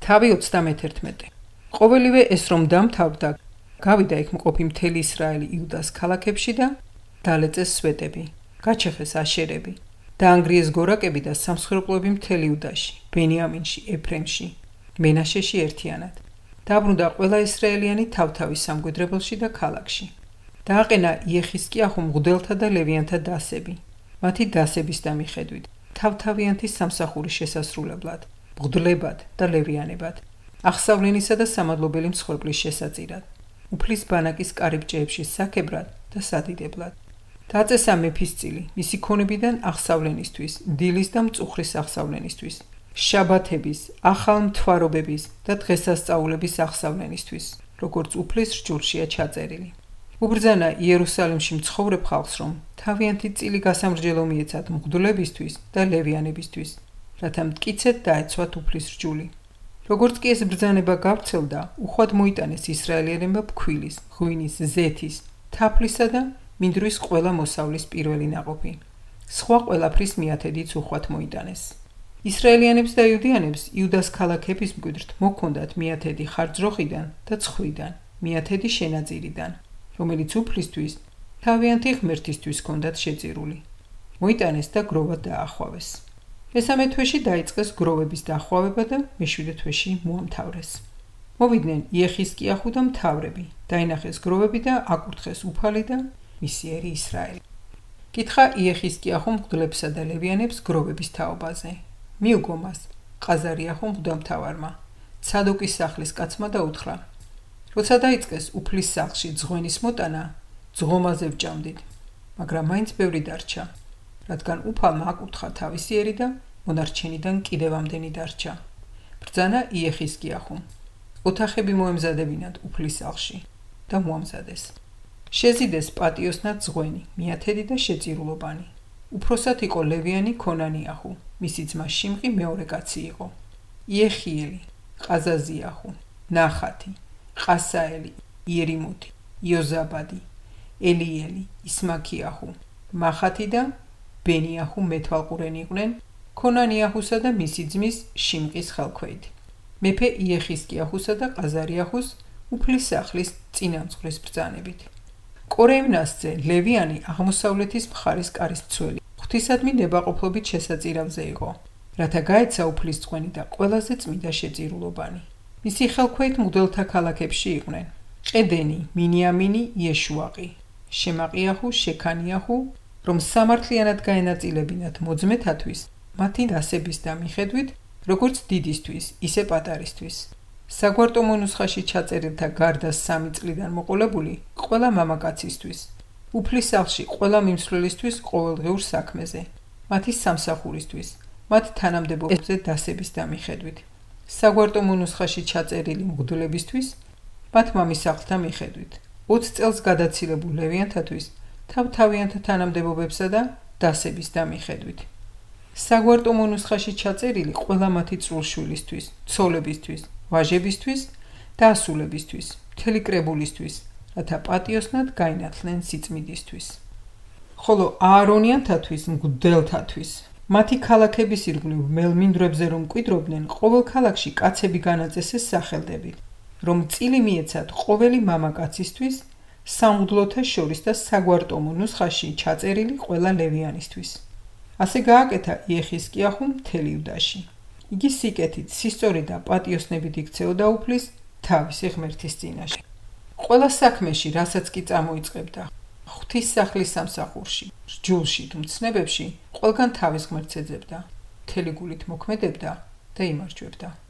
თავი 31. ყოველივე ეს რომ დამთავრდა, გავიდა იქ მყოფი მთელი ისრაელი იუდას ქალაქებში და დალეწეს სვეტები, გაჩეხეს აშერები, დაანგრიეს გორაკები და სამსხვერპლოები მთელი იუდაში, ბენიამინში, ეფრემში, მენაშეში ერთიანად. დაბრუნდა ყველა ისრაელიანი თავთავის სამკვიდრებელში და ქალაქში. დააყენა იეხისკიაჰუ მღვდელთა და ლევიანთა დასები, მათი დასების მიხედვით, თავთავიანთის სამსახურის შესასრულებლად, მღვდლებად და ლევიანებად, აღსავლენისა და სამადლობელი მსხვერპლის შესაწირად, უფლის ბანაკის კარიბჭეებში საქებრად და სადიდებლად. დააწესა მეფის წილი, მისი ქონებიდან აღსავლენისთვის, დილის და მწუხრის აღსავლენისთვის, შაბათების, ახალ მთვარობების და დღესასწაულების აღსავლენისთვის, როგორც უფლის რჯულშია ჩაწერილი. უბრძანა იერუსალიმში მცხოვრებ ხალხს, რომ თავიანთი წილი გასამრჯელო მიეცათ მღვდლებისთვის და ლევიანებისთვის, რათა მტკიცედ დაეცვათ უფლის რჯული. როგორც კი ეს ბრძანება გავრცელდა, უხვად მოიტანეს ისრაელელებმა ფქვილის, ღვინის, ზეთის, თაფლისა და მინდვრის ყველა მოსავლის პირველი ნაყოფი. სხვა ყველაფრის მიათედიც უხვად მოიტანეს. ისრაელიანებს და იუდიანებს იუდას ქალაქების მკვიდრთ მოჰქონდათ მიათედი ხარჯროხიდან და ცხვრიდან, მიათედი შენაძირიდან, რომელიც უფლისთვის, თავიანთი ღმერთისთვის ჰქონდათ შეწირული. მოიტანეს და გროვად დაახვავეს. მესამე თვეში დაიწყეს გროვების დახვავება და მეშვიდე თვეში მოამთავრეს. მოვიდნენ იეხისკიაჰუ და მთავრები, დაინახეს გროვები და აკურთხეს უფალი და მისიერი ისრაელი. კითხა იეხისკიაჰუ მღვდლებსა და ლევიანებს გროვების თაობაზე. მიუგო მას ყაზარიაჰუ მღვდელმთავარმა, ცადოკის სახლის კაცმა და უთხრა: როცა დაიწყეს უფლის სახლში ძღვენის მოტანა, ძღომაზე ვჭამდით, მაგრამ მაინც ბევრი დარჩა, რადგან უფალმა აკურთხა თავისი ერი და მონარჩენიდან კიდევ ამდენი დარჩა. ბრძანა იეხისკიაჰუმ, ოთახები მოემზადებინათ უფლის სახლში და მოამზადეს. შეზიდეს პატიოსნად ძღვენი, მიათედი და შეწირულობანი. უფროსად იყო ლევიანი ქონანიაჰუ, მისი ძმა შიმყი მეორე კაცი იყო. იეხიელი, ყაზაზიაჰუ, ნახათი, ყასაელი, იერიმუთი, იოზაბადი, ელიელი, ისმაქიაჰუ, მახათი და ბენიაჰუ მეთვალყურენი იყვნენ ქონანიაჰუსა და მისი ძმის შიმყის ხელქვეით. მეფე იეხისკიაჰუსა და ყაზარიაჰუს უფლის სახლის წინამძღვრის ბრძანებით. კორეიმნასზე ლევიანი აღმოსავლეთის მხარის კარის მცველი, ღვთისადმი ნებაყოფლობით შესაწირავზე იყო, რათა გაეცა უფლის ძღვენი და ყველაზე წმინდა შეწირულობანი. მისი ხელქვეით მღვდელთა ქალაქებში იყვნენ ყედენი, მინიამინი, იეშუაყი, შემაყიაჰუ, შექანიაჰუ, რომ სამართლიანად გაენაწილებინათ მოძმეთათვის, მათი დასების და მიხედვით, როგორც დიდისთვის, ისე პატარისთვის. საგვარტო მონუსხაში ჩაწერილთა გარდა 3 წლიდან მოყოლებული ყველა მამაკაცისთვის, უფლის სახლში ყველა მიმსვლელისთვის ყოველდღიურ საქმეზე, მათი სამსახურისთვის, მათ თანამდებობებზე დასების და მიხედვით. საგვარტო მონუსხაში ჩაწერილი მღვდლებისთვის, მათ მამისახლთა მიხედვით, 20 წელს გადაცილებულ ლევიანთათვის, თავთავიანთა თანამდებობებსა და დასების და მიხედვით. საგვარტო მონუსხაში ჩაწერილი ყველა მათი წრულშვილისთვის, ცოლებისთვის, ვაჟებისთვის და ასულებისთვის, მთელი კრებულისთვის, რათა პატიოსნად გაინათლნენ სიწმიდისთვის. ხოლო აარონიანთათვის, მღვდელთათვის, მათი ქალაქების ირგვლივ მელმინდვრებზე რომ მკვიდრობდნენ, ყოველ ქალაქში კაცები განაწესეს სახელდებით, რომ წილი მიეცათ ყოველი მამაკაცისთვის, სამღვდლოთა შორის და საგვარტო მონუსხაში ჩაწერილი ყველა ლევიანისთვის. ასე გააკეთა იეხისკიაჰუმ მთელი იუდაში. იგი სიკეთით, სისწორით და პატიოსნებით იქცეოდა უფლის თავისი ღმერთის წინაშე. ყველა საქმეში, რასაც კი წამოიწყებდა, ღვთის სახლის სამსახურში, რჯულში თუ მცნებებში, ყველგან თავის ღმერთს ეძებდა, მთელი გულით მოქმედებდა და იმარჯვებდა.